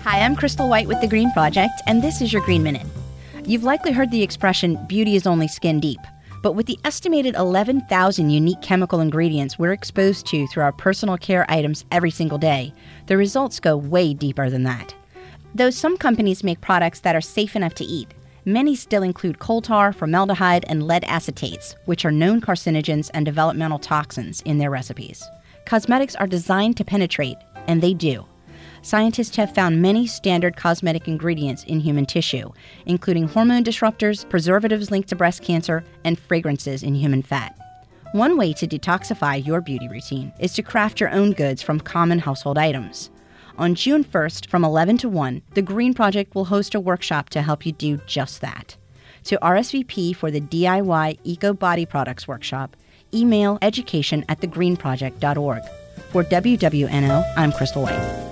Hi, I'm Crystal White with The Green Project, and this is your Green Minute. You've likely heard the expression, beauty is only skin deep. But with the estimated 11,000 unique chemical ingredients we're exposed to through our personal care items every single day, the results go way deeper than that. Though some companies make products that are safe enough to eat, many still include coal tar, formaldehyde, and lead acetates, which are known carcinogens and developmental toxins in their recipes. Cosmetics are designed to penetrate, and they do. Scientists have found many standard cosmetic ingredients in human tissue, including hormone disruptors, preservatives linked to breast cancer, and fragrances in human fat. One way to detoxify your beauty routine is to craft your own goods from common household items. On June 1st, from 11 to 1, The Green Project will host a workshop to help you do just that. To RSVP for the DIY Eco Body Products Workshop, email education@thegreenproject.org. For WWNO, I'm Crystal White.